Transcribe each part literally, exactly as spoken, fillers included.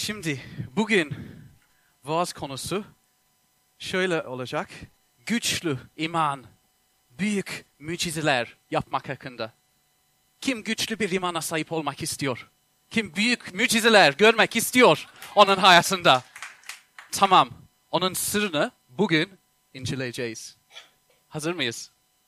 Şimdi bugün vaaz konusu şöyle olacak. Güçlü iman, büyük mucizeler yapmak hakkında. Kim güçlü bir imana sahip olmak istiyor? Kim büyük mucizeler görmek istiyor onun hayatında? Tamam, onun sırrını bugün inceleyeceğiz. Hazır mıyız?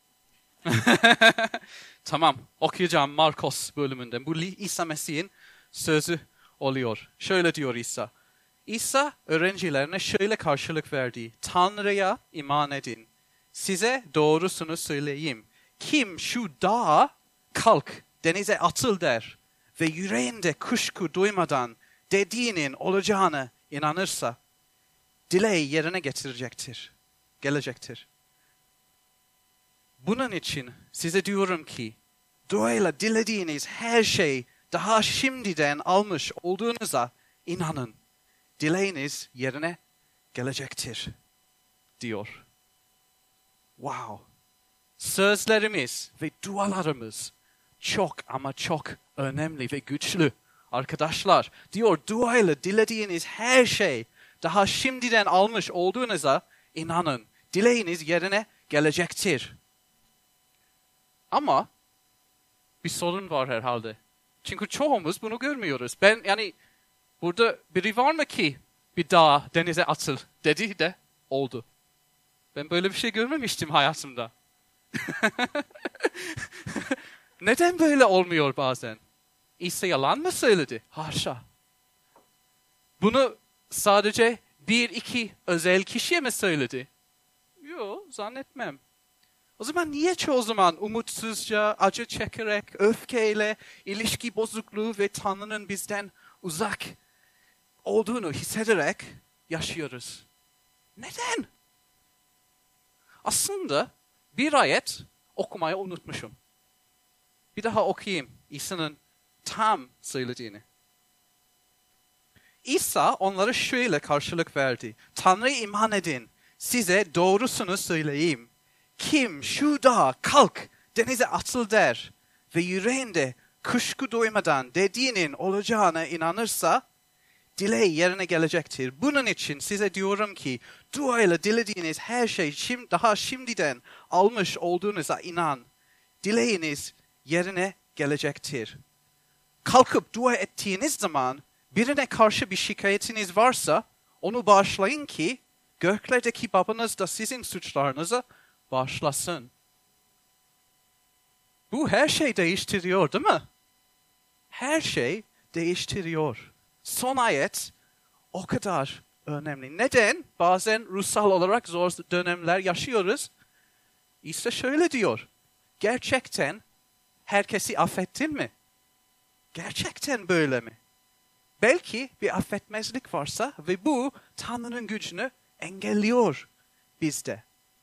Tamam, okuyacağım Markos bölümünden. Bu İsa Mesih'in sözü oluyor. Şöyle diyor İsa. İsa öğrencilerine şöyle karşılık verdi. Tanrı'ya iman edin. Size doğrusunu söyleyeyim. Kim şu dağa kalk denize atıl der ve yüreğinde kuşku duymadan dediğinin olacağını inanırsa dileği yerine getirecektir, gelecektir. Bunun için size diyorum ki duayla dilediğiniz her şey daha şimdiden almış olduğunuza inanın. Dileğiniz yerine gelecektir diyor. Wow. Sözlerimiz ve dualarımız çok ama çok önemli ve güçlü. Arkadaşlar diyor duayla dilediğiniz her şey daha şimdiden almış olduğunuza inanın. Dileğiniz yerine gelecektir. Ama bir sorun var herhalde. Çünkü çoğumuz bunu görmüyoruz. Ben yani burada biri var mı ki bir dağ denize atıl dedi de oldu. Ben böyle bir şey görmemiştim hayatımda. Neden böyle olmuyor bazen? İsa yalan mı söyledi? Haşa. Bunu sadece bir iki özel kişiye mi söyledi? Yok, zannetmem. O zaman niye çoğu zaman umutsuzca, acı çekerek, öfkeyle, ilişki bozukluğu ve Tanrı'nın bizden uzak olduğunu hissederek yaşıyoruz? Neden? Aslında bir ayet okumayı unutmuşum. Bir daha okuyayım İsa'nın tam söylediğini. İsa onlara şöyle karşılık verdi. Tanrı'ya iman edin, size doğrusunu söyleyeyim. Kim şu dağa kalk denize atıl der ve yüreğinde kuşku duymadan dediğinin olacağına inanırsa dileği yerine gelecektir. Bunun için size diyorum ki duayla dilediğiniz her şey şimdi, daha şimdiden almış olduğunuza inan. Dileğiniz yerine gelecektir. Kalkıp dua ettiğiniz zaman birine karşı bir şikayetiniz varsa onu bağışlayın ki göklerdeki babanız da sizin suçlarınızı bağışlasın. Bu her şey değiştiriyor değil mi? Her şey değiştiriyor. Son ayet o kadar önemli. Neden? Bazen ruhsal olarak zor dönemler yaşıyoruz. İşte şöyle diyor. Gerçekten herkesi affettin mi? Gerçekten böyle mi? Belki bir affetmezlik varsa ve bu Tanrı'nın gücünü engelliyor bizde.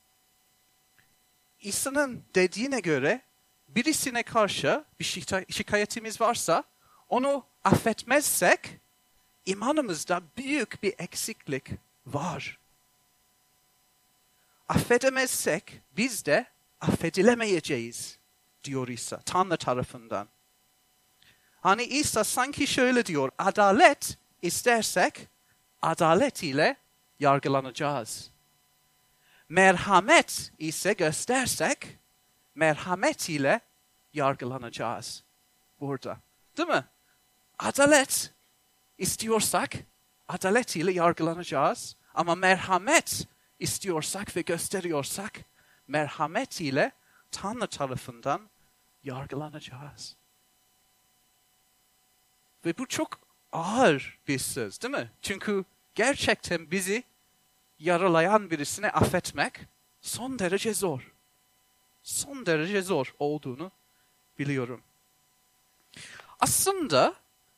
İsa'nın dediğine göre birisine karşı bir şikayetimiz varsa onu affetmezsek imanımızda büyük bir eksiklik var. Affedemezsek biz de affedilemeyeceğiz diyor İsa Tanrı tarafından. Hani İsa sanki şöyle diyor, adalet istersek adalet ile yargılanacağız. Merhamet ise göstersek merhamet ile yargılanacağız burada. Değil mi? Adalet istiyorsak adalet ile yargılanacağız. Ama merhamet istiyorsak ve gösteriyorsak merhamet ile Tanrı tarafından yargılanacağız. Ve bu çok ağır bir söz değil mi? Çünkü gerçekten bizi yaralayan birisine affetmek son derece zor. Son derece zor olduğunu biliyorum. Aslında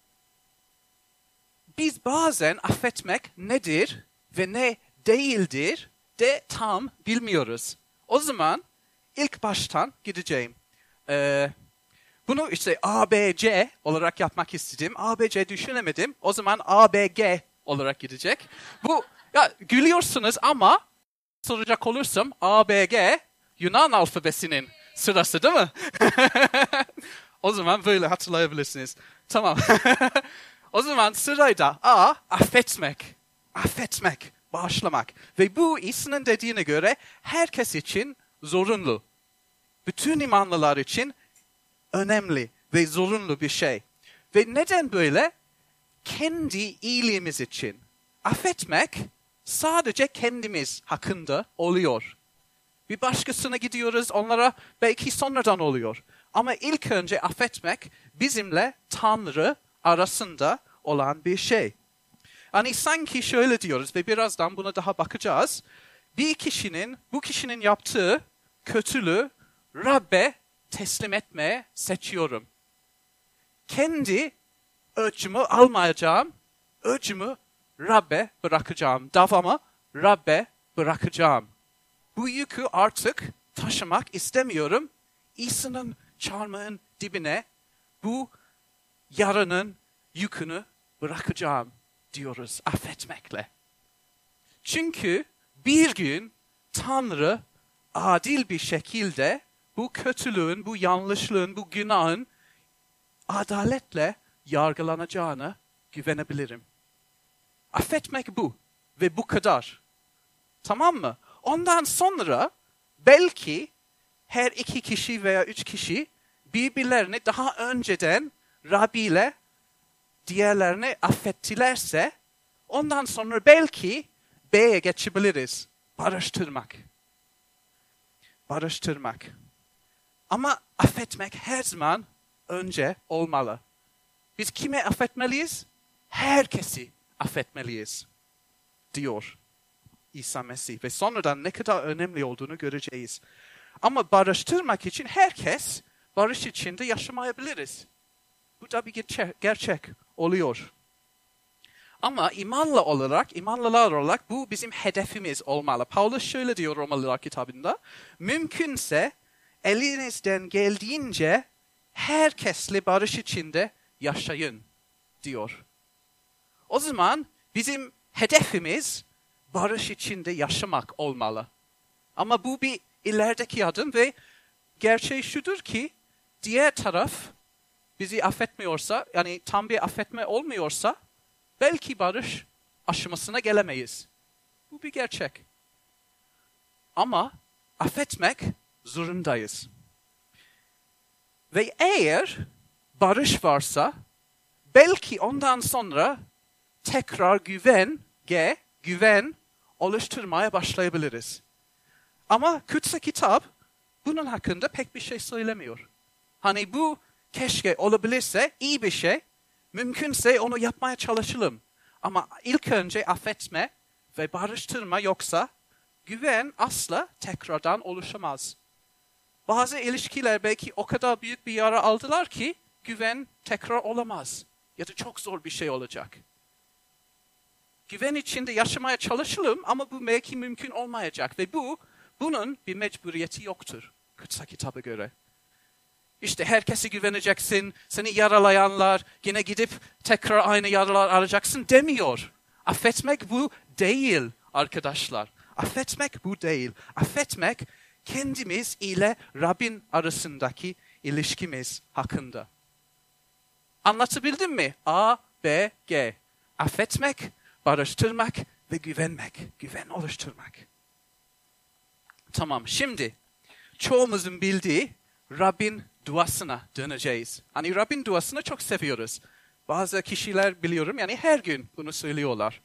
biz bazen affetmek nedir ve ne değildir de tam bilmiyoruz. O zaman ilk baştan gideceğim. Ee, bunu işte A B C olarak yapmak istedim. A B C düşünemedim. O zaman A B G olarak gidecek. Bu ya gülüyorsunuz ama soracak olursam A B G Yunan alfabesinin sırası değil mi? O zaman böyle hatırlayabilirsiniz. Tamam. O zaman sırayla A, affetmek. Affetmek, bağışlamak. Ve bu İsa'nın dediğine göre herkes için zorunlu. Bütün imanlılar için önemli ve zorunlu bir şey. Ve neden böyle? Kendi iyiliğimiz için. Affetmek sadece kendimiz hakkında oluyor. Bir başkasına gidiyoruz, onlara belki sonradan oluyor. Ama ilk önce affetmek bizimle Tanrı arasında olan bir şey. Hani sanki şöyle diyoruz ve birazdan buna daha bakacağız. Bir kişinin, bu kişinin yaptığı kötülüğü Rabbe teslim etmeye seçiyorum. Kendi öcümü almayacağım, öcümü Rabbe bırakacağım, davamı Rabbe bırakacağım. Bu yükü artık taşımak istemiyorum. İsa'nın çarmıhın dibine bu yaranın yükünü bırakacağım diyoruz affetmekle. Çünkü bir gün Tanrı adil bir şekilde bu kötülüğün, bu yanlışlığın, bu günahın adaletle yargılanacağına güvenebilirim. Affetmek bu ve bu kadar. Tamam mı? Ondan sonra belki her iki kişi veya üç kişi birbirlerini daha önceden Rabbi ile diğerlerini affettilerse ondan sonra belki B'ye geçebiliriz. Barıştırmak. Barıştırmak. Ama affetmek her zaman önce olmalı. Biz kime affetmeliyiz? Herkesi affetmeliyiz diyor İsa Mesih. Ve sonradan ne kadar önemli olduğunu göreceğiz. Ama barıştırmak için herkes barış içinde yaşamayabiliriz. Bu da bir gerçek, gerçek oluyor. Ama imanlı olarak, imanlılar olarak bu bizim hedefimiz olmalı. Paulus şöyle diyor Romalılar kitabında. Mümkünse elinizden geldiğince herkesle barış içinde yaşayın diyor. O zaman bizim hedefimiz barış içinde yaşamak olmalı. Ama bu bir ilerideki adım ve gerçeği şudur ki diğer taraf bizi affetmiyorsa, yani tam bir affetme olmuyorsa belki barış aşamasına gelemeyiz. Bu bir gerçek. Ama affetmek zorundayız. Ve eğer barış varsa belki ondan sonra tekrar güven, G, güven oluşturmaya başlayabiliriz. Ama Kutsal Kitap bunun hakkında pek bir şey söylemiyor. Hani bu keşke olabilirse iyi bir şey, mümkünse onu yapmaya çalışalım. Ama ilk önce affetme ve barıştırma yoksa güven asla tekrardan oluşamaz. Bazı ilişkiler belki o kadar büyük bir yara aldılar ki güven tekrar olamaz. Ya da çok zor bir şey olacak. Güven içinde yaşamaya çalışalım ama bu belki mümkün olmayacak. Ve bu, bunun bir mecburiyeti yoktur Kutsal Kitaba göre. İşte herkese güveneceksin, seni yaralayanlar yine gidip tekrar aynı yaralar arayacaksın demiyor. Affetmek bu değil arkadaşlar. Affetmek bu değil. Affetmek kendimiz ile Rabbin arasındaki ilişkimiz hakkında. Anlatabildim mi? A, B, G. Affetmek, barıştırmak ve güvenmek. Güven oluşturmak. Tamam, şimdi çoğumuzun bildiği Rabbin duasına döneceğiz. Hani Rabbin duasını çok seviyoruz. Bazı kişiler biliyorum yani her gün bunu söylüyorlar.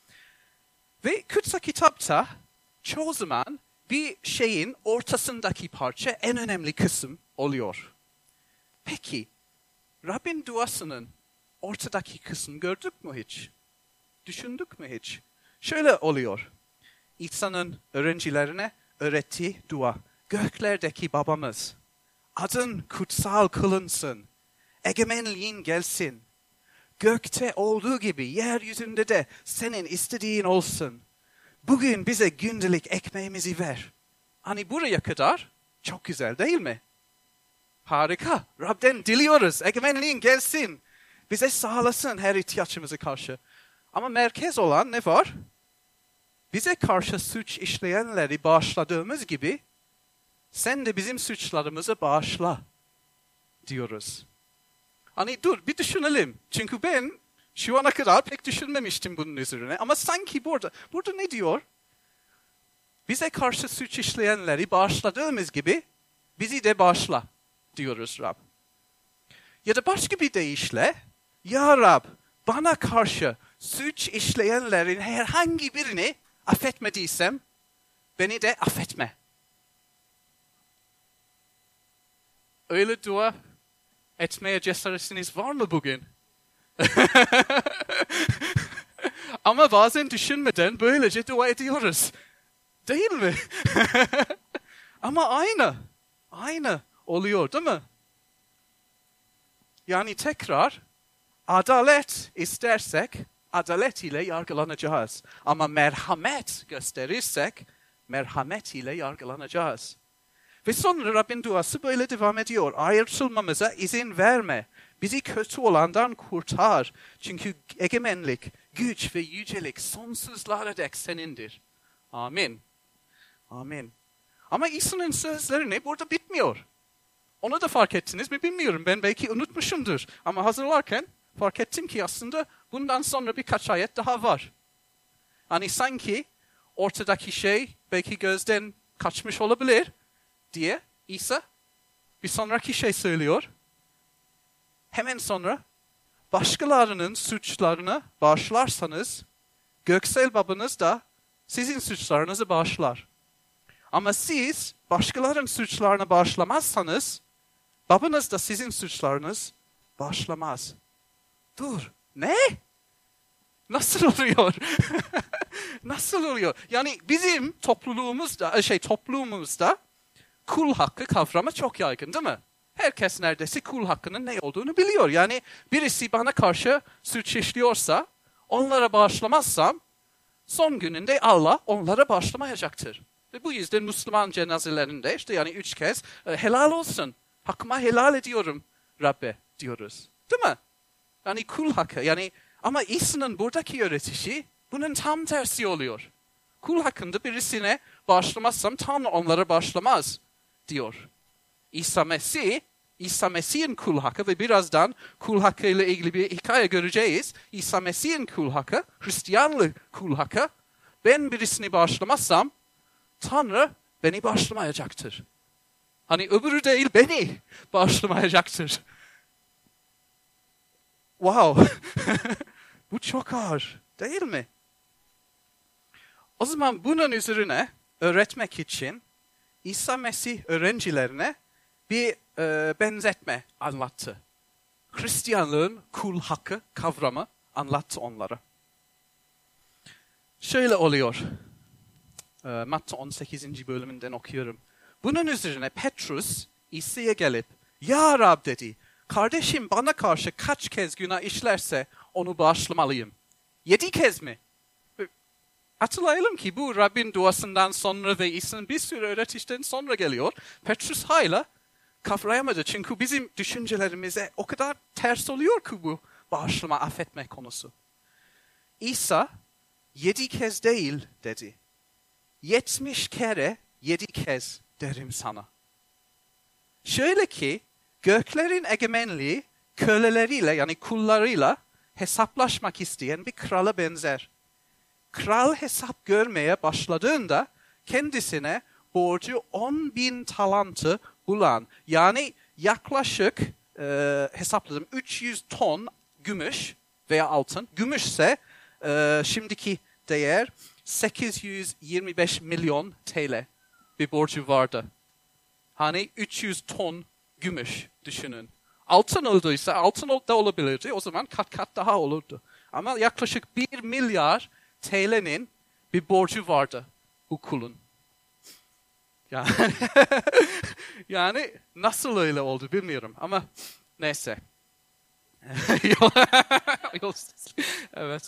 Ve Kutsal Kitapta çoğu zaman bir şeyin ortasındaki parça en önemli kısım oluyor. Peki Rabbin duasının ortadaki kısmı gördük mü hiç? Düşündük mü hiç? Şöyle oluyor. İsa'nın öğrencilerine öğrettiği dua. Göklerdeki babamız, adın kutsal kılınsın, egemenliğin gelsin. Gökte olduğu gibi yeryüzünde de senin istediğin olsun. Bugün bize gündelik ekmeğimizi ver. Hani buraya kadar çok güzel değil mi? Harika. Rab'den diliyoruz. Egemenliğin gelsin. Bize sağlasın her ihtiyaçımızı karşı. Ama merkez olan ne var? Bize karşı suç işleyenleri bağışladığımız gibi sen de bizim suçlarımızı bağışla diyoruz. Hani dur bir düşünelim. Çünkü ben Şu ana kadar pek düşünmemiştim bunun üzerine. Ama sanki burada, burada ne diyor? Bize karşı suç işleyenleri bağışladığımız gibi bizi de bağışla diyoruz Rab. Ya da başka bir deyişle, ya Rab bana karşı suç işleyenlerin herhangi birini affetmediysem beni de affetme. Öyle dua etmeye cesaretiniz var mı bugün? Ama bazen düşünmeden böylece dua ediyoruz. Değil mi? Ama aynı. Aynı oluyor değil mi? Yani tekrar adalet istersek adalet ile yargılanacağız. Ama merhamet gösterirsek merhamet ile yargılanacağız. Ve sonra Rabbin duası böyle devam ediyor. Ayrılmamıza izin verme. Bizi kötü olandan kurtar. Çünkü egemenlik, güç ve yücelik sonsuzlara dek senindir. Amin. Amin. Ama İsa'nın sözleri burada bitmiyor. Onu da fark ettiniz mi bilmiyorum. Ben belki unutmuşumdur. Ama hazırlarken fark ettim ki aslında bundan sonra birkaç ayet daha var. Hani sanki ortadaki şey belki gözden kaçmış olabilir diye İsa bir sonraki şey söylüyor. Hemen sonra başkalarının suçlarını bağışlarsanız göksel babanız da sizin suçlarınızı bağışlar. Ama siz başkalarının suçlarını bağışlamazsanız babanız da sizin suçlarınız bağışlamaz. Dur. Ne? Nasıl oluyor? Nasıl oluyor? Yani bizim topluluğumuzda, şey toplumumuzda kul hakkı kavramı çok yaygın değil mi? Herkes neredeyse kul hakkının ne olduğunu biliyor. Yani birisi bana karşı suç işliyorsa, onlara bağışlamazsam, son gününde Allah onlara bağışlamayacaktır. Ve bu yüzden Müslüman cenazelerinde işte yani üç kez helal olsun, hakkıma helal ediyorum Rabbe diyoruz. Değil mi? Yani kul hakkı. Yani ama İsa'nın buradaki öğretişi bunun tam tersi oluyor. Kul hakkında birisine bağışlamazsam Tanrı onlara bağışlamaz diyor. İsa Mesih, İsa Mesih'in kul hakkı ve birazdan kul hakkı ile ilgili bir hikaye göreceğiz. İsa Mesih'in kul hakkı, Hristiyanlık kul hakkı. Ben birisini bağışlamazsam Tanrı beni bağışlamayacaktır. Hani öbürü değil beni bağışlamayacaktır. Wow. Bu çok ağır değil mi? O zaman bunun üzerine öğretmek için İsa Mesih öğrencilerine bir e, benzetme anlattı. Hristiyanlığın kul hakkı kavramı anlattı onlara. Şöyle oluyor. E, Matta on sekizinci bölümünden okuyorum. Bunun üzerine Petrus İsa'ya gelip, "Ya Rab," dedi, "kardeşim bana karşı kaç kez günah işlerse onu bağışlamalıyım." Yedi kez mi? Hatırlayalım ki bu Rabbin duasından sonra ve İsa'nın bir sürü öğretişten sonra geliyor. Petrus hala kavrayamadı. Çünkü bizim düşüncelerimize o kadar ters oluyor ki bu bağışlama, affetme konusu. İsa yedi kez değil dedi. Yetmiş kere yedi kez derim sana. Şöyle ki göklerin egemenliği köleleriyle yani kullarıyla hesaplaşmak isteyen bir krala benzer. Kral hesap görmeye başladığında kendisine borcu on bin talantı bulan, yani yaklaşık e, hesapladım üç yüz ton gümüş veya altın. Gümüşse e, şimdiki değer sekiz yüz yirmi beş milyon T L bir borcu vardı. Hani üç yüz ton gümüş düşünün. Altın olduysa altın da olabilirdi, o zaman kat kat daha olurdu. Ama yaklaşık bir milyar T L'nin bir borcu vardı bu kulun. Yani, yani nasıl öyle oldu bilmiyorum ama neyse. Evet.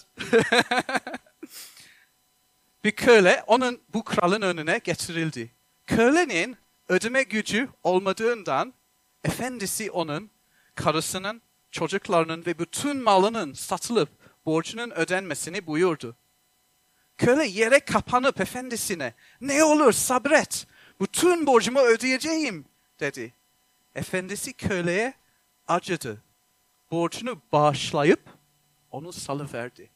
Bir köle onun bu kralın önüne getirildi. Kölenin ödeme gücü olmadığından efendisi onun karısının, çocuklarının ve bütün malının satılıp borcunun ödenmesini buyurdu. Köle yere kapanıp efendisine, "Ne olur sabret, bütün borcumu ödeyeceğim," dedi. Efendisi köleye acıdı. Borcunu bağışlayıp onu salıverdi.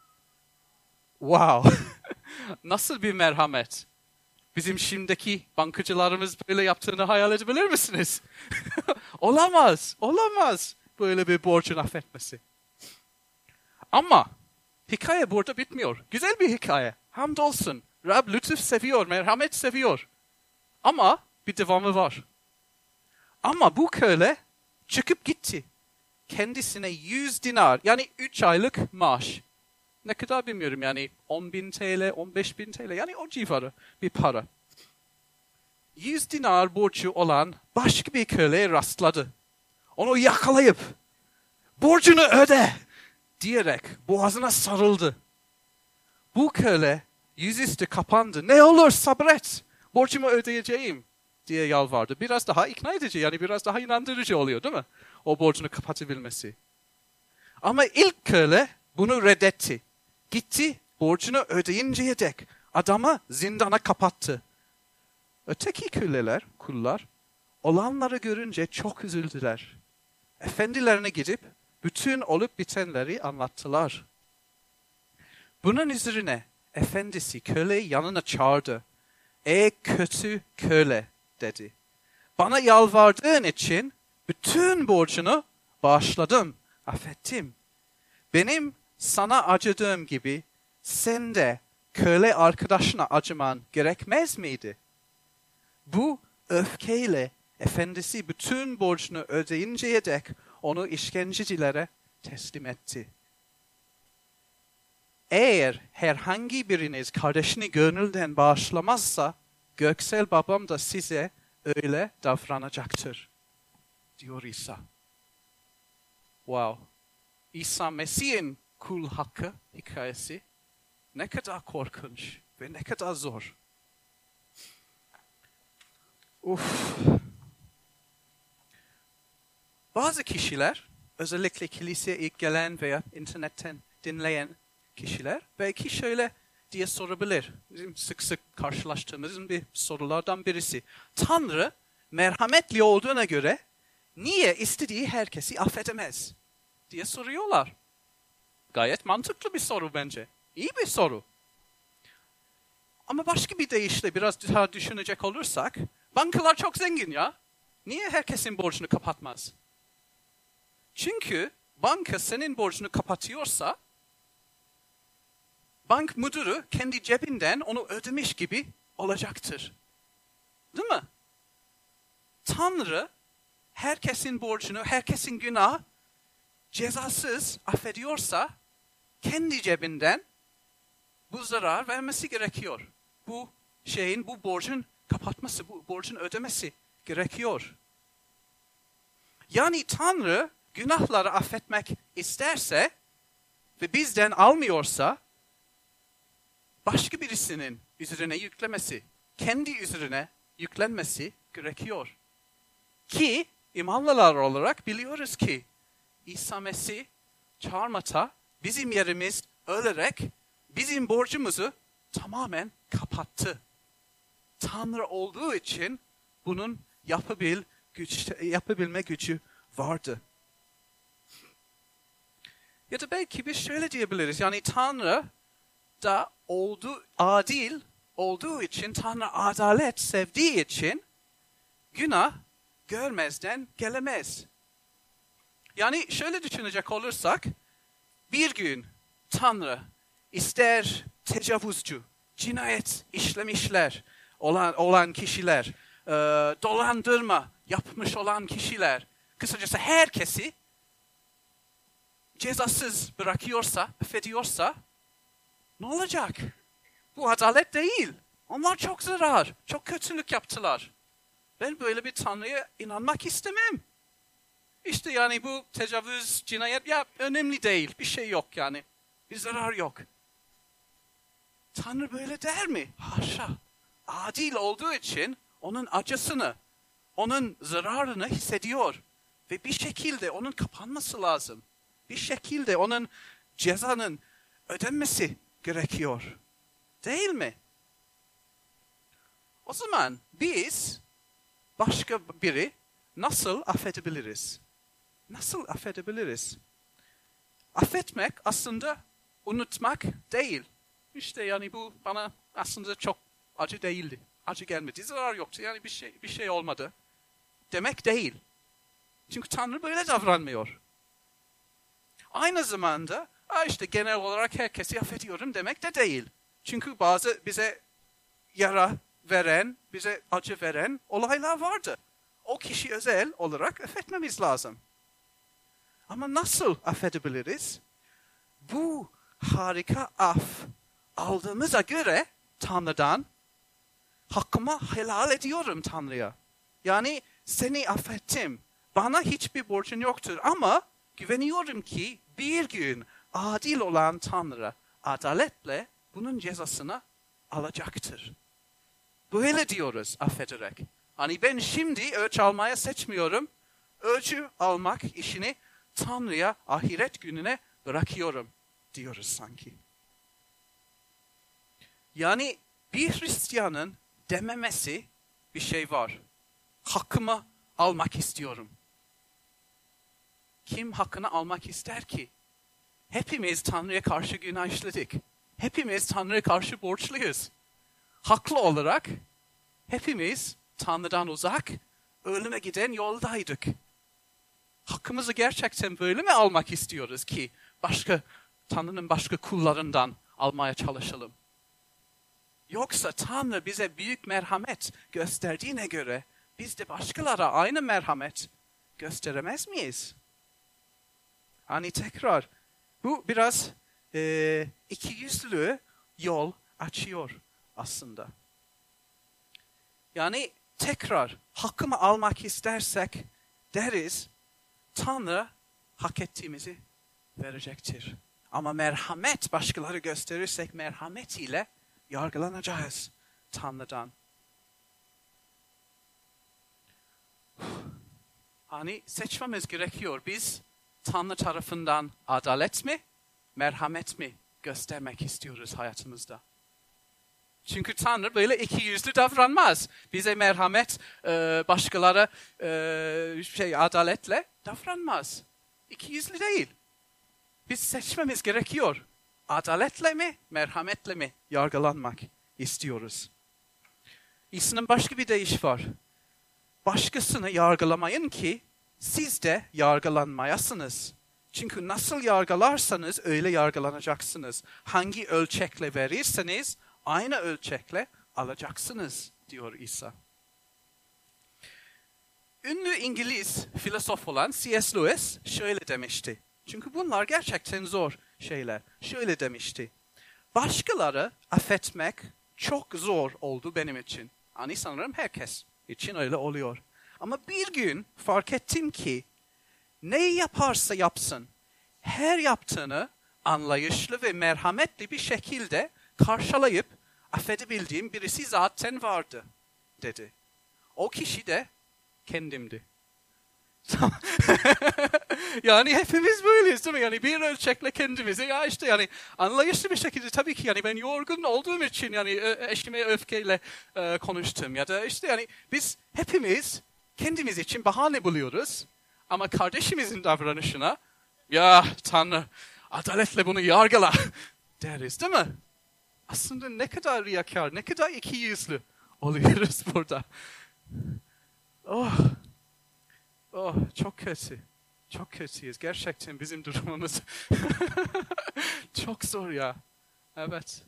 Wow! Nasıl bir merhamet? Bizim şimdiki bankacılarımız böyle yaptığını hayal edebilir misiniz? Olamaz, olamaz böyle bir borcun affetmesi. Ama hikaye burada bitmiyor. Güzel bir hikaye. Hamdolsun. Rab lütuf seviyor, merhamet seviyor. Ama bir devamı var. Ama bu köle çıkıp gitti. Kendisine yüz dinar, yani üç aylık maaş. Ne kadar bilmiyorum, yani on bin T L, on beş bin T L, yani o civarı bir para. yüz dinar borcu olan başka bir köleye rastladı. Onu yakalayıp borcunu öde diyerek boğazına sarıldı. Bu köle yüzüstü kapandı. Ne olur sabret, borcumu ödeyeceğim diye yalvardı. Biraz daha ikna edici, yani biraz daha inandırıcı oluyor değil mi? O borcunu kapatabilmesi. Ama ilk köle bunu reddetti. Gitti, borcunu ödeyinceye dek adamı zindana kapattı. Öteki köleler, kullar, olanları görünce çok üzüldüler. Efendilerine gidip bütün olup bitenleri anlattılar. Bunun üzerine efendisi köleyi yanına çağırdı. Ey kötü köle dedi. Bana yalvardığın için bütün borcunu bağışladım, affettim. Benim sana acıdığım gibi sen de köle arkadaşına acıman gerekmez miydi? Bu öfkeyle efendisi bütün borcunu ödeyinceye dek onu işkencecilere teslim etti. Eğer herhangi biriniz kardeşini gönülden bağışlamazsa, göksel babam da size öyle davranacaktır, diyor İsa. Wow. İsa Mesih'in kul hakkı hikayesi ne kadar korkunç ve ne kadar zor. Uf. Bazı kişiler, özellikle kiliseye ilk gelen veya internetten dinleyen kişiler belki şöyle diye sorabilir. Bizim sık sık karşılaştığımız bir sorulardan birisi. Tanrı merhametli olduğuna göre niye istediği herkesi affedemez diye soruyorlar. Gayet mantıklı bir soru bence. İyi bir soru. Ama başka bir deyişle biraz daha düşünecek olursak, bankalar çok zengin ya. Niye herkesin borcunu kapatmaz? Çünkü banka senin borcunu kapatıyorsa, bank müdürü kendi cebinden onu ödemiş gibi olacaktır. Değil mi? Tanrı herkesin borcunu, herkesin günahı cezasız affediyorsa, kendi cebinden bu zarar vermesi gerekiyor. Bu şeyin, bu borcun kapatması, bu borcun ödemesi gerekiyor. Yani Tanrı günahları affetmek isterse ve bizden almıyorsa, başka birisinin üzerine yüklemesi, kendi üzerine yüklenmesi gerekiyor. Ki imanlılar olarak biliyoruz ki İsa Mesih çarmıhta bizim yerimiz ölerek bizim borcumuzu tamamen kapattı. Tanrı olduğu için bunun yapabil, güç, yapabilme gücü vardı. Ya da belki biz şöyle diyebiliriz. Yani Tanrı da oldu, adil olduğu için, Tanrı adalet sevdiği için günah görmezden gelemez. Yani şöyle düşünecek olursak, bir gün Tanrı ister tecavüzcü, cinayet işlemişler olan, olan kişiler, e, dolandırma yapmış olan kişiler, kısacası herkesi cezasız bırakıyorsa, affediyorsa ne olacak? Bu adalet değil. Onlar çok zarar, çok kötülük yaptılar. Ben böyle bir Tanrı'ya inanmak istemem. İşte yani bu tecavüz, cinayet ya önemli değil. Bir şey yok yani. Bir zarar yok. Tanrı böyle der mi? Haşa. Adil olduğu için onun acısını, onun zararını hissediyor. Ve bir şekilde onun kapanması lazım. Bir şekilde onun cezanın ödenmesi gerekiyor. Değil mi? O zaman biz başka biri nasıl affedebiliriz? Nasıl affedebiliriz? affetmek aslında unutmak değil. İşte yani bu bana aslında çok acı değildi. Acı gelmedi. Zarar yoktu. Yani bir şey bir şey olmadı. Demek değil. Çünkü Tanrı böyle davranmıyor. Aynı zamanda işte genel olarak herkesi affediyorum demek de değil. Çünkü bazı bize yara veren, bize acı veren olaylar vardı. O kişi özel olarak affetmemiz lazım. Ama nasıl affedebiliriz? Bu harika af aldığımıza göre Tanrı'dan hakkımı helal ediyorum Tanrı'ya. Yani seni affettim. Bana hiçbir borcun yoktur ama güveniyorum ki bir gün adil olan Tanrı adaletle bunun cezasını alacaktır. Böyle diyoruz affederek. Hani ben şimdi ölçü almaya seçmiyorum. Ölçü almak işini Tanrı'ya ahiret gününe bırakıyorum diyoruz sanki. Yani bir Hristiyanın dememesi bir şey var. Hakkımı almak istiyorum. Kim hakkını almak ister ki? Hepimiz Tanrı'ya karşı günah işledik. Hepimiz Tanrı'ya karşı borçluyuz. Haklı olarak hepimiz Tanrı'dan uzak, ölüme giden yoldaydık. Hakkımızı gerçekten böyle mi almak istiyoruz ki başka Tanrı'nın başka kullarından almaya çalışalım? Yoksa Tanrı bize büyük merhamet gösterdiğine göre biz de başkalara aynı merhamet gösteremez miyiz? Hani tekrar bu biraz e, ikiyüzlü yol açıyor aslında. Yani tekrar hakkımı almak istersek deriz Tanrı hak ettiğimizi verecektir. Ama merhamet başkaları gösterirsek merhamet ile yargılanacağız Tanrı'dan. Hani seçmemiz gerekiyor. Biz Tanrı tarafından adalet mi, merhamet mi göstermek istiyoruz hayatımızda? Çünkü Tanrı böyle iki yüzlü davranmaz. Bize merhamet, başkalara şey adaletle davranmaz. İki yüzlü değil. Biz seçmemiz gerekiyor. Adaletle mi, merhametle mi yargılanmak istiyoruz? İsa'nın başka bir deyiş var. Başkasını yargılamayın ki siz de yargılanmayasınız. Çünkü nasıl yargılarsanız öyle yargılanacaksınız. Hangi ölçekle verirseniz aynı ölçekle alacaksınız diyor İsa. Ünlü İngiliz filozof olan C S Lewis şöyle demişti. Çünkü bunlar gerçekten zor şeyler. Şöyle demişti. Başkaları affetmek çok zor oldu benim için. Hani sanırım herkes için öyle oluyor. Ama bir gün fark ettim ki ne yaparsa yapsın her yaptığını anlayışlı ve merhametli bir şekilde karşılayıp affedebildiğim birisi zaten vardı dedi. O kişi de kendimdi. Yani hepimiz böyleyiz değil mi? Yani bir ölçekle kendimizi ya işte yani anlayışlı bir şekilde tabii ki yani ben yorgun olduğum için yani eşime öfkeyle e, konuştum ya da işte yani biz hepimiz kendimiz için bahane buluyoruz ama kardeşimizin davranışına ya Tanrı adaletle bunu yargıla deriz değil mi? Aslında ne kadar riyakar, ne kadar ikiyüzlü oluyoruz burada. Oh. Oh, çok kötü. Çok kötüyüz. Gerçekten bizim durumumuz çok zor ya. Evet.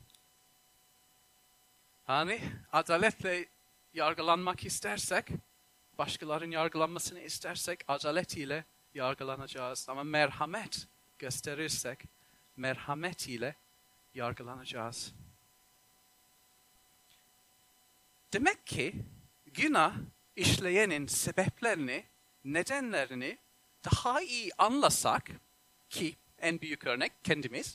Hani adaletle yargılanmak istersek, başkalarının yargılanmasını istersek adalet ile yargılanacağız. Ama merhamet gösterirsek, merhamet ile yargılanacağız. Demek ki günah işleyenin sebeplerini, nedenlerini daha iyi anlasak ki en büyük örnek kendimiz,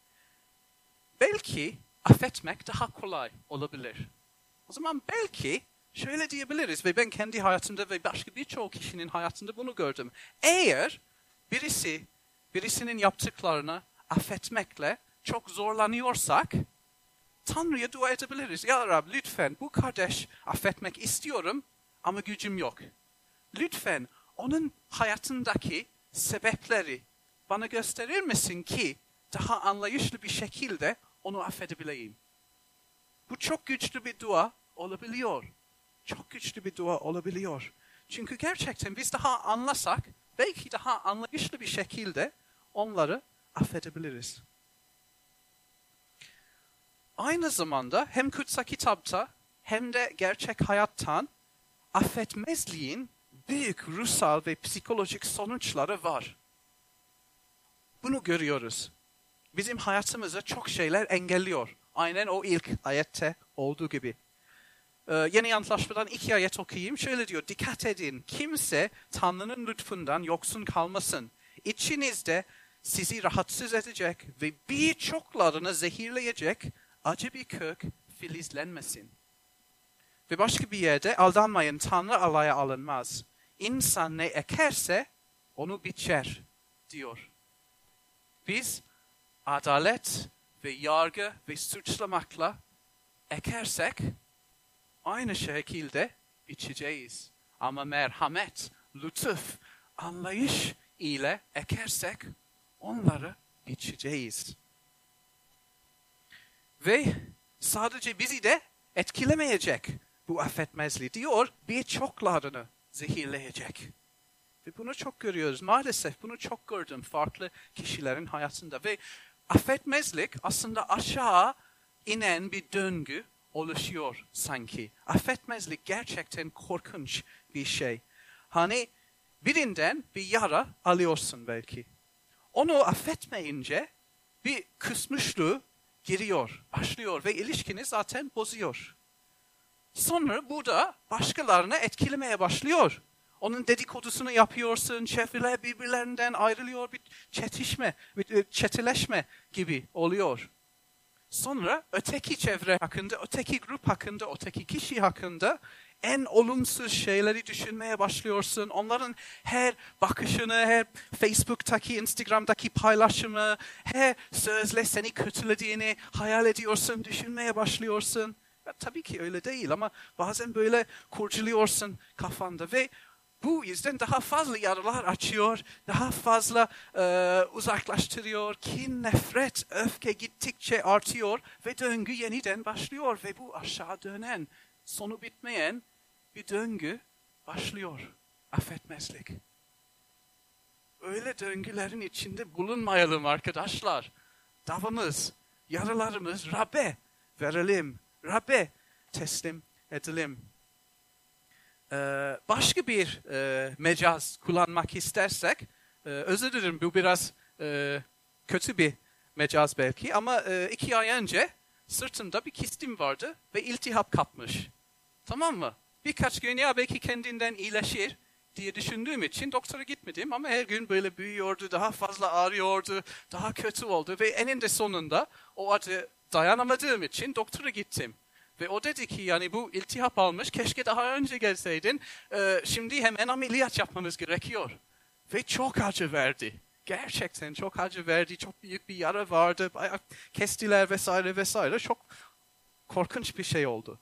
belki affetmek daha kolay olabilir. O zaman belki şöyle diyebiliriz ve ben kendi hayatımda ve başka birçok kişinin hayatında bunu gördüm. Eğer birisi, birisinin yaptıklarını affetmekle çok zorlanıyorsak, Tanrı'ya dua edebiliriz. Ya Rab lütfen bu kardeş affetmek istiyorum ama gücüm yok. Lütfen onun hayatındaki sebepleri bana gösterir misin ki daha anlayışlı bir şekilde onu affedebileyim? Bu çok güçlü bir dua olabiliyor. Çok güçlü bir dua olabiliyor. Çünkü gerçekten biz daha anlasak, belki daha anlayışlı bir şekilde onları affedebiliriz. Aynı zamanda hem kutsal kitapta hem de gerçek hayattan affetmezliğin büyük ruhsal ve psikolojik sonuçları var. Bunu görüyoruz. Bizim hayatımızda çok şeyler engelliyor. Aynen o ilk ayette olduğu gibi. Ee, Yeni Antlaşmadan iki ayet okuyayım. Şöyle diyor, dikkat edin, kimse Tanrı'nın lütfundan yoksun kalmasın. İçinizde sizi rahatsız edecek ve birçoklarını zehirleyecek acı bir kök filizlenmesin. Ve başka bir yerde, aldanmayın, Tanrı alaya alınmaz. İnsan ne ekerse onu biçer diyor. Biz adalet ve yargı ve suçlamakla ekersek aynı şekilde biçeceğiz. Ama merhamet, lütuf, anlayış ile ekersek onları biçeceğiz. Ve sadece bizi de etkilemeyecek bu affetmezliği diyor, birçoklarını zehirleyecek. Ve bunu çok görüyoruz. Maalesef bunu çok gördüm farklı kişilerin hayatında. Ve affetmezlik aslında aşağı inen bir döngü oluşuyor sanki. Affetmezlik gerçekten korkunç bir şey. Hani birinden bir yara alıyorsun belki. Onu affetmeyince bir küsmüşlüğü giriyor, başlıyor ve ilişkini zaten bozuyor. Sonra bu da başkalarını etkilemeye başlıyor. Onun dedikodusunu yapıyorsun, çevreler birbirlerinden ayrılıyor, bir çetişme, bir çeteleşme gibi oluyor. Sonra öteki çevre hakkında, öteki grup hakkında, öteki kişi hakkında en olumsuz şeyleri düşünmeye başlıyorsun. Onların her bakışını, her Facebook'taki, Instagram'daki paylaşımı, her sözle seni kötülediğini hayal ediyorsun, düşünmeye başlıyorsun. Ya, tabii ki öyle değil ama bazen böyle kurculuyorsun kafanda ve bu yüzden daha fazla yaralar açıyor, daha fazla e, uzaklaştırıyor. Kin, nefret, öfke gittikçe artıyor ve döngü yeniden başlıyor. Ve bu aşağı dönen, sonu bitmeyen bir döngü başlıyor. Affetmezlik. Öyle döngülerin içinde bulunmayalım arkadaşlar. Davamız, yaralarımız Rab'be verelim. Rab'be teslim edelim. Ee, başka bir e, mecaz kullanmak istersek, e, özür dilerim bu biraz e, kötü bir mecaz belki ama e, iki ay önce sırtımda bir kistim vardı ve iltihap kapmış. Tamam mı? Birkaç gün ya belki kendinden iyileşir diye düşündüğüm için doktora gitmedim ama her gün böyle büyüyordu, daha fazla ağrıyordu, daha kötü oldu ve eninde sonunda o acı dayanamadığım için doktora gittim. Ve o dedi ki yani bu iltihap almış, keşke daha önce gelseydin, ee, şimdi hemen ameliyat yapmamız gerekiyor. Ve çok acı verdi. Gerçekten çok acı verdi, çok büyük bir yara vardı, bayağı kestiler vesaire vesaire. Çok korkunç bir şey oldu.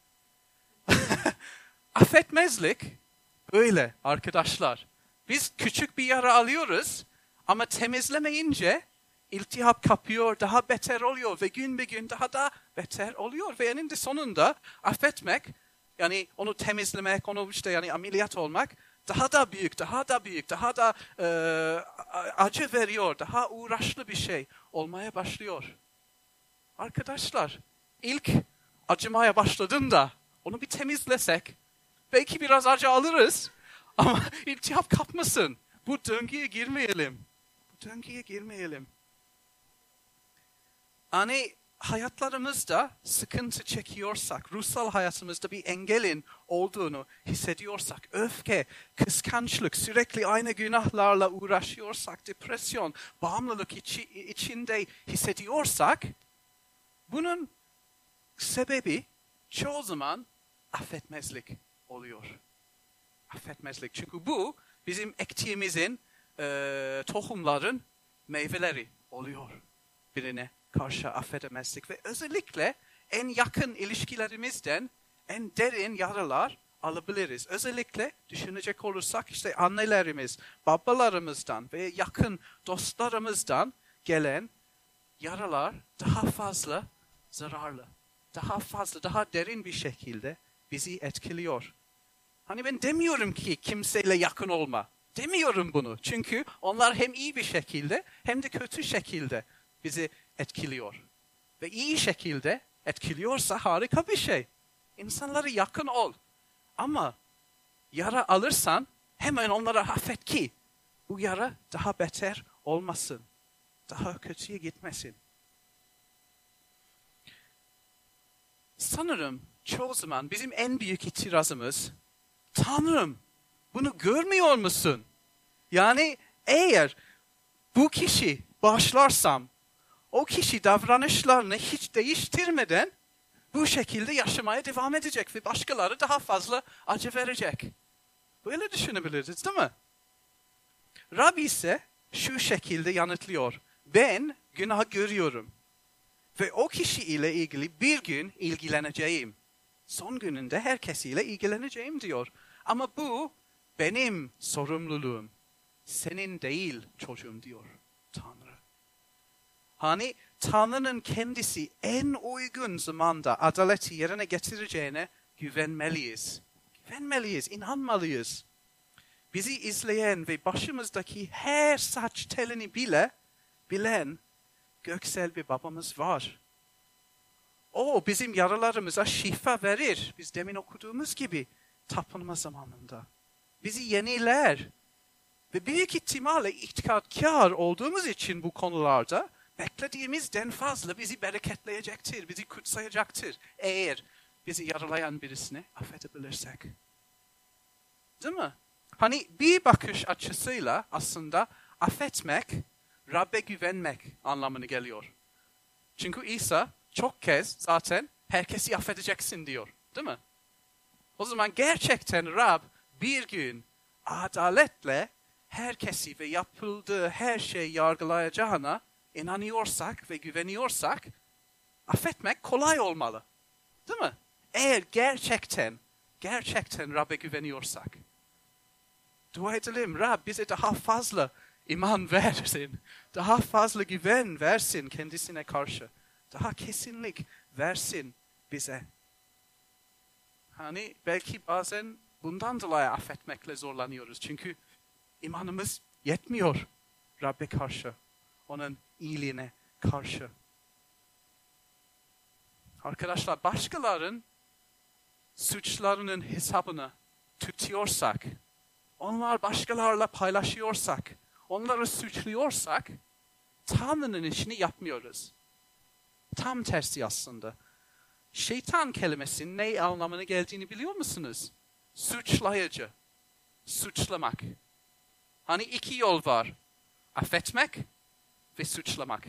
Affetmezlik böyle arkadaşlar. Biz küçük bir yara alıyoruz ama temizlemeyince İltihap kapıyor, daha beter oluyor ve gün be gün daha da beter oluyor. Ve eninde sonunda affetmek, yani onu temizlemek, onu işte yani ameliyat olmak daha da büyük, daha da büyük, daha da e, acı veriyor, daha uğraşlı bir şey olmaya başlıyor. Arkadaşlar, ilk acımaya başladığında onu bir temizlesek, belki biraz acı alırız ama iltihap kapmasın. Bu döngüye girmeyelim. Bu döngüye girmeyelim. Hani hayatlarımızda sıkıntı çekiyorsak, ruhsal hayatımızda bir engelin olduğunu hissediyorsak, öfke, kıskançlık, sürekli aynı günahlarla uğraşıyorsak, depresyon, bağımlılık içi, içinde hissediyorsak, bunun sebebi çoğu zaman affetmezlik oluyor. Affetmezlik. Çünkü bu bizim ektiğimizin, e, tohumların meyveleri oluyor birine karşı affedemezlik ve özellikle en yakın ilişkilerimizden en derin yaralar alabiliriz. Özellikle düşünecek olursak işte annelerimiz, babalarımızdan ve yakın dostlarımızdan gelen yaralar daha fazla zararlı. Daha fazla, daha derin bir şekilde bizi etkiliyor. Hani ben demiyorum ki kimseyle yakın olma. Demiyorum bunu. Çünkü onlar hem iyi bir şekilde hem de kötü şekilde bizi etkiliyor. Ve iyi şekilde etkiliyorsa harika bir şey. İnsanlara yakın ol. Ama yara alırsan hemen onlara affet ki bu yara daha beter olmasın. Daha kötüye gitmesin. Sanırım çoğu zaman bizim en büyük itirazımız, Tanrım bunu görmüyor musun? Yani eğer bu kişi bağışlarsam, o kişi davranışlarını hiç değiştirmeden bu şekilde yaşamaya devam edecek ve başkaları daha fazla acı verecek. Böyle düşünebiliriz değil mi? Rab ise şu şekilde yanıtlıyor. Ben günah görüyorum ve o kişi ile ilgili bir gün ilgileneceğim. Son gününde herkesiyle ilgileneceğim diyor. Ama bu benim sorumluluğum. Senin değil çocuğum diyor Tanrı. Hani Tanrı'nın kendisi en uygun zamanda adaleti yerine getireceğine güvenmeliyiz. Güvenmeliyiz, inanmalıyız. Bizi izleyen ve başımızdaki her saç telini bile bilen göksel bir babamız var. O bizim yaralarımıza şifa verir. Biz demin okuduğumuz gibi tapınma zamanında. Bizi yeniler. Ve büyük ihtimalle itikatkar olduğumuz için bu konularda beklediğimizden fazla bizi bereketleyecektir, bizi kutsayacaktır. Eğer bizi yaralayan birisini affedebilirsek. Değil mi? Hani bir bakış açısıyla aslında affetmek, Rab'be güvenmek anlamını geliyor. Çünkü İsa çok kez zaten herkesi affedeceksin diyor. Değil mi? O zaman gerçekten Rab bir gün adaletle herkesi ve yapıldığı her şeyi yargılayacağına inanıyorsak ve güveniyorsak affetmek kolay olmalı. Değil mi? Eğer gerçekten, gerçekten Rab'be güveniyorsak. Dua edelim, Rab bize daha fazla iman versin. Daha fazla güven versin kendisine karşı. Daha kesinlik versin bize. Hani belki bazen bundan dolayı affetmekle zorlanıyoruz. Çünkü imanımız yetmiyor Rab'be karşı. Onun iyiliğine karşı. Arkadaşlar başkalarının suçlarının hesabını tutuyorsak, onlar başkalarıyla paylaşıyorsak, onları suçluyorsak, Tanrı'nın işini yapmıyoruz. Tam tersi aslında. Şeytan kelimesinin ne anlamına geldiğini biliyor musunuz? Suçlayıcı, suçlamak. Hani iki yol var. Affetmek ve suçlamak.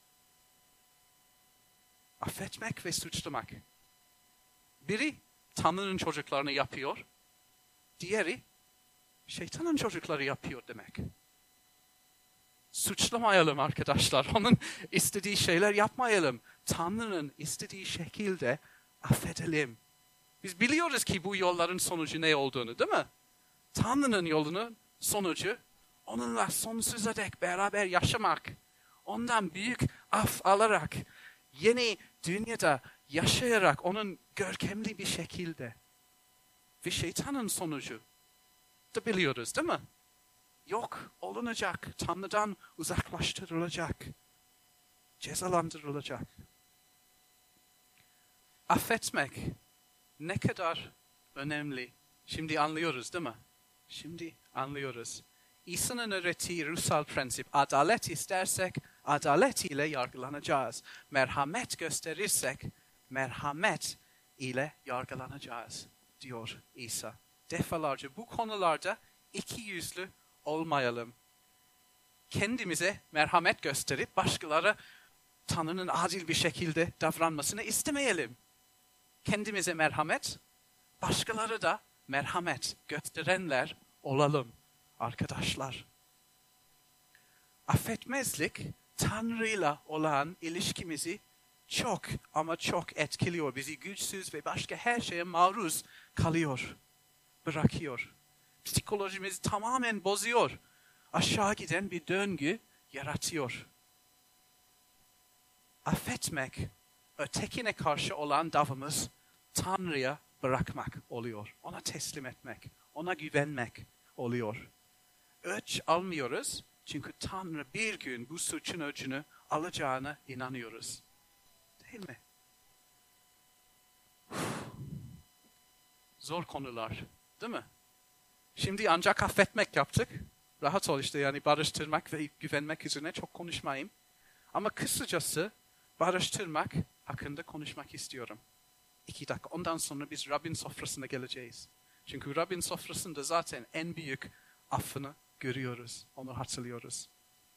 Affetmek ve suçlamak. Biri Tanrı'nın çocuklarını yapıyor. Diğeri şeytanın çocukları yapıyor demek. Suçlamayalım arkadaşlar. Onun istediği şeyler yapmayalım. Tanrı'nın istediği şekilde affedelim. Biz biliyoruz ki bu yolların sonucu ne olduğunu, değil mi? Tanrı'nın yolunun sonucu onunla sonsuza dek beraber yaşamak. Ondan büyük af alarak, yeni dünyada yaşayarak onun görkemli bir şekilde. Ve şeytanın sonucu da biliyoruz, değil mi? Yok olunacak, Tanrı'dan uzaklaştırılacak, cezalandırılacak. Affetmek ne kadar önemli. Şimdi anlıyoruz değil mi? Şimdi anlıyoruz. İsa'nın öğrettiği ruhsal prensip, adalet istersek adalet ile yargılanacağız. Merhamet gösterirsek merhamet ile yargılanacağız diyor İsa. Defalarca bu konularda iki yüzlü olmayalım. Kendimize merhamet gösterip başkaları Tanrı'nın adil bir şekilde davranmasını istemeyelim. Kendimize merhamet, başkaları da merhamet gösterenler olalım arkadaşlar. Affetmezlik Tanrı'yla olan ilişkimizi çok ama çok etkiliyor. Bizi güçsüz ve başka her şeye maruz kalıyor. bırakıyor. Psikolojimizi tamamen bozuyor. Aşağı giden bir döngü yaratıyor. Affetmek, ötekine karşı olan davımız Tanrı'ya bırakmak oluyor. Ona teslim etmek, ona güvenmek oluyor. Öç almıyoruz çünkü Tanrı bir gün bu suçun öcünü alacağına inanıyoruz. Değil mi? Uf. Zor konular, değil mi? Şimdi ancak affetmek yaptık. Rahat ol işte, yani barıştırmak ve güvenmek üzerine çok konuşmayayım. Ama kısacası barıştırmak hakkında konuşmak istiyorum. İki dakika. Ondan sonra biz Rabbin sofrasına geleceğiz. Çünkü Rabbin sofrasında zaten en büyük affını görüyoruz. Onu hatırlıyoruz.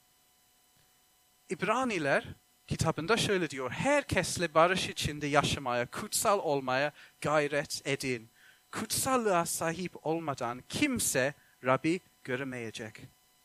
İbraniler kitabında şöyle diyor. Herkesle barış içinde yaşamaya, kutsal olmaya gayret edin. Kutsallığa sahip olmadan kimse Rabbi göremeyecek.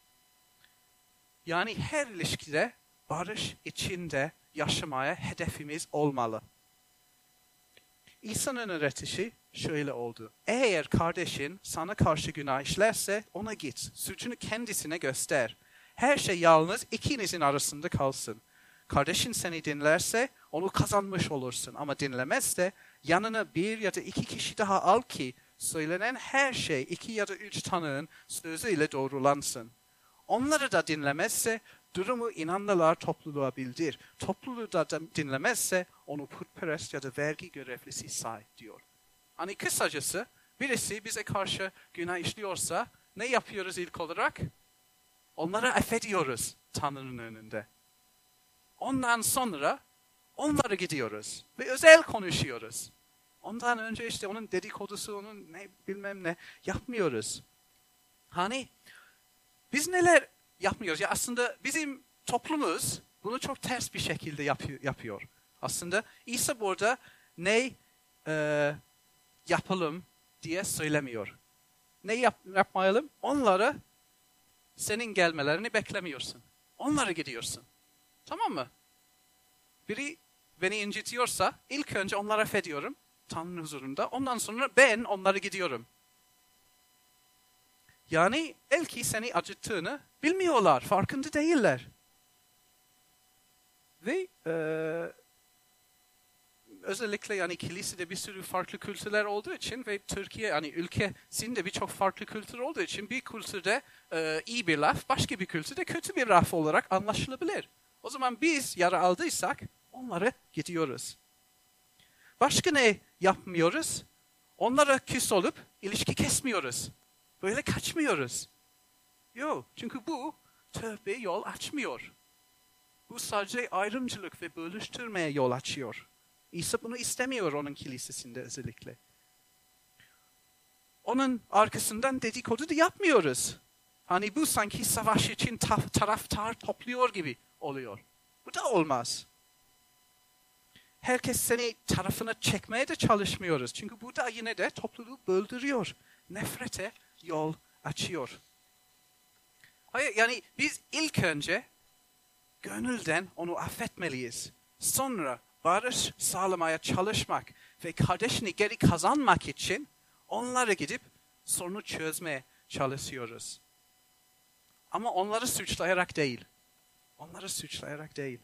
Yani her ilişkide barış içinde yaşamaya hedefimiz olmalı. İsa'nın öğretisi şöyle oldu. Eğer kardeşin sana karşı günah işlerse ona git. Suçunu kendisine göster. Her şey yalnız ikinizin arasında kalsın. Kardeşin seni dinlerse onu kazanmış olursun. Ama dinlemezse yanına bir ya da iki kişi daha al ki söylenen her şey iki ya da üç tanığın sözüyle doğrulansın. Onları da dinlemezse durumu inanlılar topluluğa bildir. Topluluğu da dinlemezse onu putperest ya da vergi görevlisi say diyor. Hani kısacası birisi bize karşı günah işliyorsa ne yapıyoruz ilk olarak? Onları affediyoruz Tanrı'nın önünde. Ondan sonra onlara gidiyoruz ve özel konuşuyoruz. Ondan önce işte onun dedikodusu, onun ne bilmem ne yapmıyoruz. Hani biz neler yapmıyoruz? Ya aslında bizim toplumumuz bunu çok ters bir şekilde yapıyor. Aslında İsa burada ne e, yapalım diye söylemiyor. Ne yap, yapmayalım? Onlara senin gelmelerini beklemiyorsun. Onlara gidiyorsun. Tamam mı? Biri beni incitiyorsa ilk önce onları affediyorum Tanrı'nın huzurunda. Ondan sonra ben onlara gidiyorum. Yani belki seni acıttığını bilmiyorlar, farkında değiller. Ve e, özellikle yani kilisede bir sürü farklı kültürler olduğu için ve Türkiye yani ülkesinde birçok farklı kültür olduğu için bir kültürde e, iyi bir laf, başka bir kültürde kötü bir laf olarak anlaşılabilir. O zaman biz yara aldıysak onlara gidiyoruz. Başka ne yapmıyoruz? Onlara küs olup ilişki kesmiyoruz. Böyle kaçmıyoruz. Yok, çünkü bu tövbe yol açmıyor. Bu sadece ayrımcılık ve bölüştürmeye yol açıyor. İsa bunu istemiyor onun kilisesinde özellikle. Onun arkasından dedikodu da yapmıyoruz. Hani bu sanki savaş için ta- taraftar topluyor gibi oluyor. Bu da olmaz. Herkes seni tarafına çekmeye de çalışmıyoruz. Çünkü bu da yine de topluluğu böldürüyor. Nefrete yol açıyor. Hayır, yani biz ilk önce gönülden onu affetmeliyiz. Sonra barış sağlamaya çalışmak ve kardeşini geri kazanmak için onlara gidip sorunu çözmeye çalışıyoruz. Ama onları suçlayarak değil. Onları suçlayarak değil.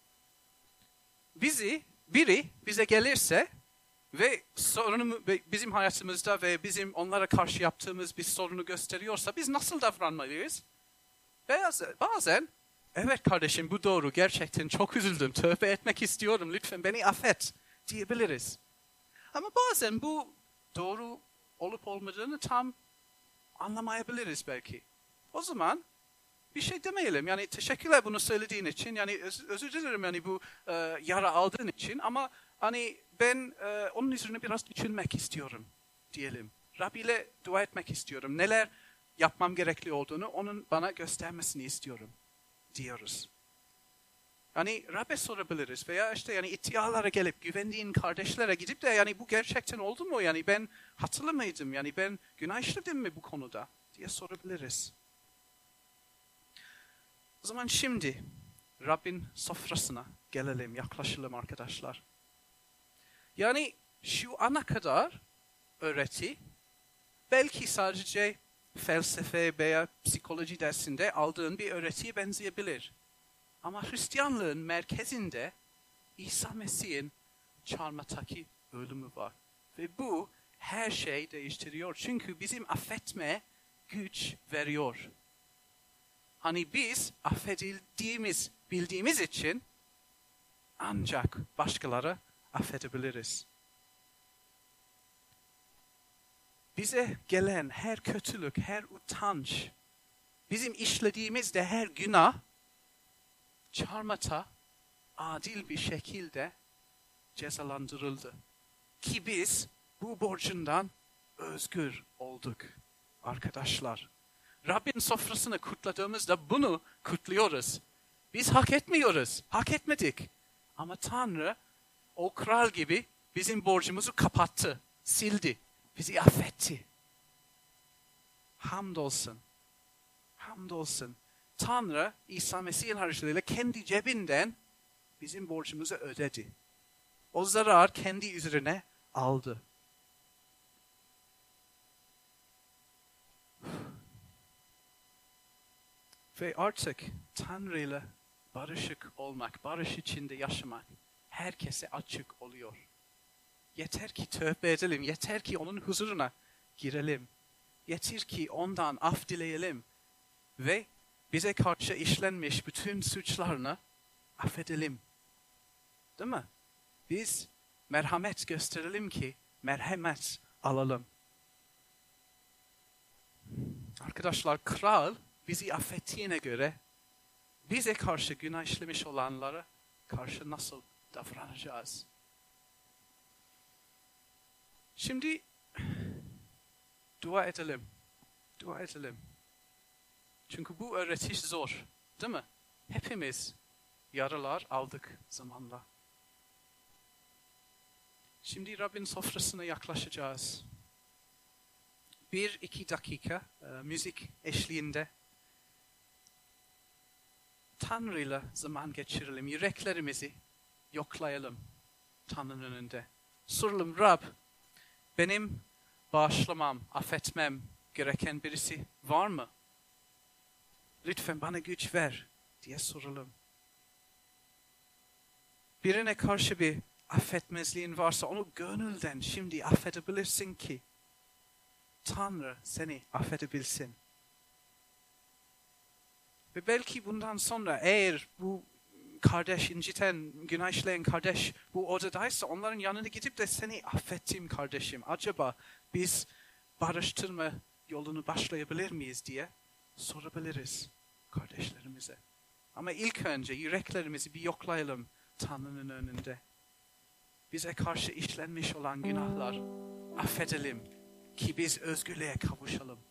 Bizi, biri bize gelirse ve sorunu bizim hayatımızda ve bizim onlara karşı yaptığımız bir sorunu gösteriyorsa biz nasıl davranmalıyız? Bazen, bazen evet kardeşim bu doğru, gerçekten çok üzüldüm, tövbe etmek istiyorum, lütfen beni affet diyebiliriz. Ama bazen bu doğru olup olmadığını tam anlamayabiliriz belki. O zaman bir şey demeyelim. Yani teşekkürler bunu söylediğin için. Yani öz, özür dilerim yani bu e, yara aldığın için. Ama hani ben e, onun üzerine biraz düşünmek istiyorum diyelim. Rabbi ile dua etmek istiyorum. Neler yapmam gerekli olduğunu onun bana göstermesini istiyorum diyoruz. Yani Rab'be sorabiliriz veya işte yani iddialara gelip güvendiğin kardeşlere gidip de yani bu gerçekten oldu mu? Yani ben hatırlı mıydım? Yani ben günah işledim mi bu konuda diye sorabiliriz. O zaman şimdi Rabbin sofrasına gelelim, yaklaşalım arkadaşlar. Yani şu ana kadar öğreti belki sadece felsefe veya psikoloji dersinde aldığın bir öğretiye benzeyebilir. Ama Hristiyanlığın merkezinde İsa Mesih'in çarmıhtaki ölümü var. Ve bu her şeyi değiştiriyor. Çünkü bizim affetme güç veriyor. Hani biz affedildiğimiz bildiğimiz için ancak başkaları affedebiliriz. Bize gelen her kötülük, her utanç, bizim işlediğimizde her günah çarmıhta adil bir şekilde cezalandırıldı. Ki biz bu borcundan özgür olduk arkadaşlar. Rabbin sofrasını kutladığımızda bunu kutluyoruz. Biz hak etmiyoruz, hak etmedik. Ama Tanrı o kral gibi bizim borcumuzu kapattı, sildi, bizi affetti. Hamdolsun, hamdolsun. Tanrı İsa Mesih'in aracılığıyla kendi cebinden bizim borcumuzu ödedi. O zarar kendi üzerine aldı. Ve artık Tanrı ile barışık olmak, barış içinde yaşamak herkese açık oluyor. Yeter ki tövbe edelim, yeter ki onun huzuruna girelim. Yeter ki ondan af dileyelim ve bize karşı işlenmiş bütün suçlarını affedelim. Değil mi? Biz merhamet gösterelim ki merhamet alalım. Arkadaşlar, kral bizi affettiğine göre bize karşı günah işlemiş olanlara karşı nasıl davranacağız? Şimdi dua edelim. Dua edelim. Çünkü bu öğretiş zor. Değil mi? Hepimiz yaralar aldık zamanla. Şimdi Rabbin sofrasına yaklaşacağız. Bir iki dakika e, müzik eşliğinde Tanrı'yla zaman geçirelim. Yüreklerimizi yoklayalım Tanrı'nın önünde. Soralım, Rab, benim bağışlamam, affetmem gereken birisi var mı? Lütfen bana güç ver diye soralım. Birine karşı bir affetmezliğin varsa onu gönülden şimdi affedebilirsin ki Tanrı seni affedebilsin. Ve belki bundan sonra eğer bu kardeş, inciten, günah işleyen kardeş bu odadaysa onların yanına gidip de seni affettim kardeşim. Acaba biz barıştırma yolunu başlayabilir miyiz diye sorabiliriz kardeşlerimize. Ama ilk önce yüreklerimizi bir yoklayalım Tanrı'nın önünde. Bize karşı işlenmiş olan günahlar affedelim ki biz özgürlüğe kavuşalım.